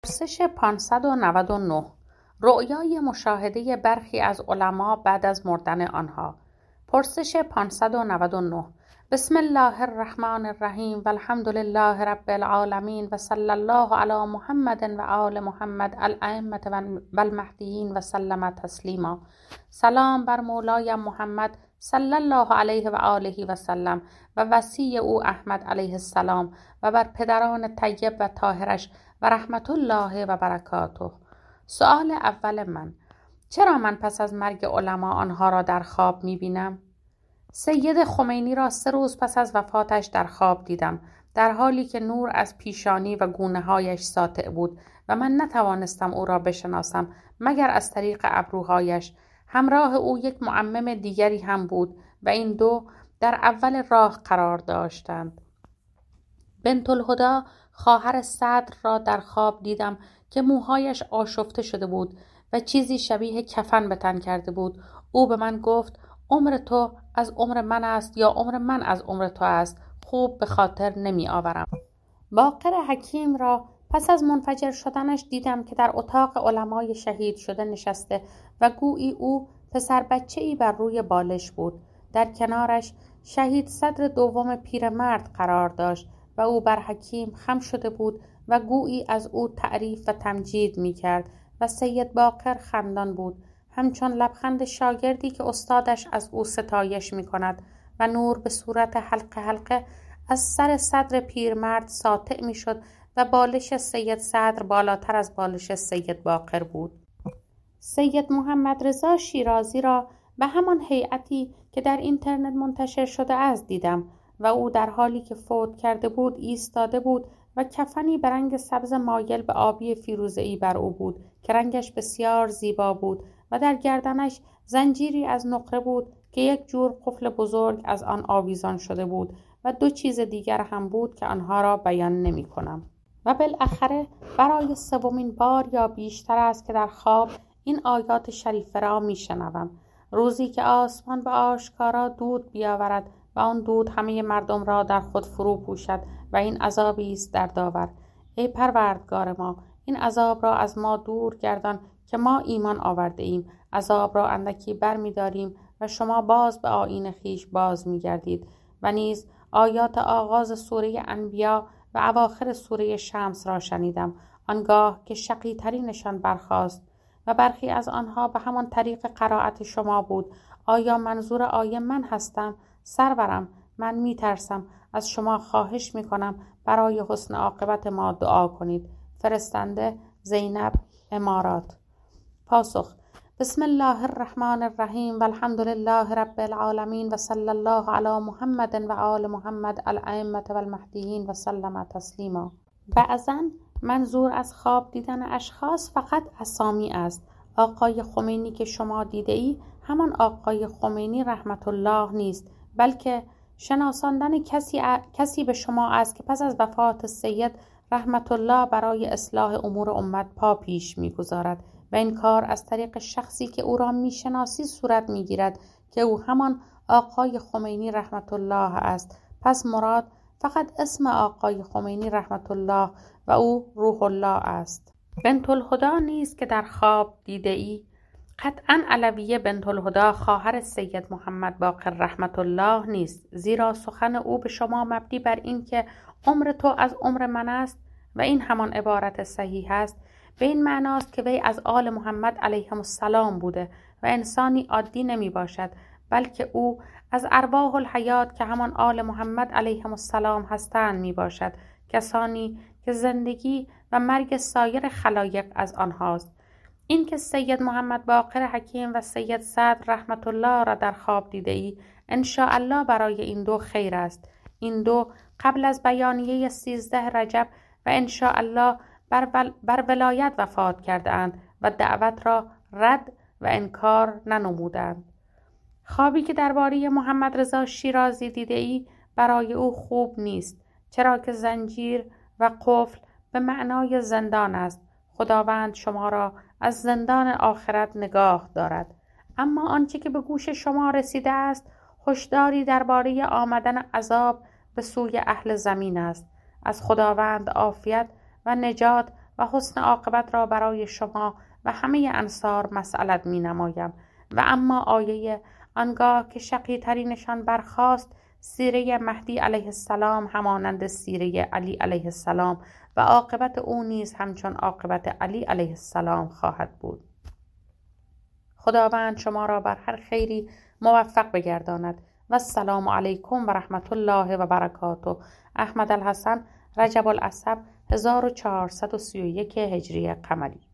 پرسش 599 رؤیای مشاهده برخی از علما بعد از مردن آنها. پرسش 599 بسم الله الرحمن الرحیم و الحمد لله رب العالمین و صلی الله علی محمد و آل محمد الائمة و المهدیین و سلم تسلیما. سلام بر مولای محمد صلی الله علیه و آله و سلم و وصی او احمد علیه السلام و بر پدران طیب و طاهرش و رحمت الله و برکاته. سؤال اول من: چرا من پس از مرگ علما آنها را در خواب می‌بینم؟ سید خمینی را 3 روز پس از وفاتش در خواب دیدم، در حالی که نور از پیشانی و گونه‌هایش ساطع بود و من نتوانستم او را بشناسم مگر از طریق ابروهایش. همراه او یک معمم دیگری هم بود و این دو در اول راه قرار داشتند. بنت الهدی خواهر صدر را در خواب دیدم که موهایش آشفته شده بود و چیزی شبیه کفن به تن کرده بود. او به من گفت: عمر تو از عمر من است یا عمر من از عمر تو است، خوب به خاطر نمی آورم. باقر حکیم را پس از منفجر شدنش دیدم که در اتاق علمای شهید شده نشسته و گویی او پسر بچه‌ای بر روی بالش بود. در کنارش شهید صدر دوم پیرمرد قرار داشت و او بر حکیم خم شده بود و گویی از او تعریف و تمجید می کرد و سید باقر خندان بود، همچون لبخند شاگردی که استادش از او ستایش می کند و نور به صورت حلقه حلقه از سر صدر پیرمرد ساطع می شد و بالش سید صدر بالاتر از بالش سید باقر بود. سید محمد رضا شیرازی را به همان هیئتی که در اینترنت منتشر شده است دیدم و او در حالی که فوت کرده بود ایستاده بود و کفنی به رنگ سبز مایل به آبی فیروزه‌ای بر او بود که رنگش بسیار زیبا بود و در گردنش زنجیری از نقره بود که یک جور قفل بزرگ از آن آویزان شده بود و 2 چیز دیگر هم بود که آنها را بیان نمی کنم. و بالاخره برای 3مین بار یا بیشتر است که در خواب این آیات شریفه را می شنوم: روزی که آسمان به آشکارا دود بیاورد و آن دود همه مردم را در خود فرو پوشد و این عذابی است دردآور. ای پروردگار ما، این عذاب را از ما دور گردان که ما ایمان آورده ایم. عذاب را اندکی بر می داریم و شما باز به آیین خویش باز می گردید. و نیز آیات آغاز سوره انبیا و اواخر سوره شمس را شنیدم، آنگاه که شقی ترینشان برخاست و برخی از آنها به همان طریق قرائت شما بود. آیا منظور آیه من هستم؟ سرورم، من می ترسم. از شما خواهش می کنم برای حسن عاقبت ما دعا کنید. فرستنده: زینب، امارات. پاسخ: بسم الله الرحمن الرحیم و الحمد لله رب العالمین و صلی الله علی محمد و آل محمد الائمة و المهدیین و سلم تسلیما. بعضاً منظور از خواب دیدن اشخاص فقط اسامی است. آقای خمینی که شما دیده ای همان آقای خمینی رحمت الله نیست، بلکه شناساندن کسی به شما است که پس از وفات سید رحمت الله برای اصلاح امور امت پا پیش می‌گذارد و این کار از طریق شخصی که او را می‌شناسی صورت می‌گیرد که او همان آقای خمینی رحمت الله است. پس مراد فقط اسم آقای خمینی رحمت الله و او روح الله است. بنت الهدی نیست که در خواب دیده ای. قطعاً علویه بنت الهدی خواهر سید محمد باقر رحمت الله نیست، زیرا سخن او به شما مبنی بر این که عمر تو از عمر من است و این همان عبارت صحیح است، به این معناست که وی از آل محمد علیهم السلام بوده و انسانی عادی نمی باشد، بلکه او از ارواح الحیات که همان آل محمد علیهم السلام هستند می باشد، کسانی که زندگی و مرگ سایر خلایق از آنهاست. این که سید محمد باقر حکیم و سید صدر رحمت الله را در خواب دیده ای، انشاءالله برای این دو خیر است. این دو قبل از بیانیه 13 رجب و انشاءالله بر ولایت وفات کرده اند و دعوت را رد و انکار ننمودند. خوابی که درباره محمد رضا شیرازی دیده ای برای او خوب نیست، چرا که زنجیر و قفل به معنای زندان است. خداوند شما را از زندان آخرت نگاه دارد. اما آنچه که به گوش شما رسیده است هشداری درباره آمدن عذاب به سوی اهل زمین است. از خداوند عافیت و نجات و حسن عاقبت را برای شما و همه انصار مسئلت می نمایم. و اما آیه آنگاه که شقی ترینشان برخاست، سیره مهدی علیه السلام همانند سیره علی علیه السلام و عاقبت او نیز همچون عاقبت علی علیه السلام خواهد بود. خداوند شما را بر هر خیری موفق بگرداند. و السلام علیکم و رحمت الله و برکاته. احمد الحسن، رجب الاسب 1431 هجری قمری.